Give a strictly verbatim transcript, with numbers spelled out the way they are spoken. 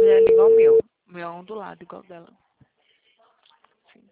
dela é igual ao meu. O meu é um do lado, igual dela. Sim.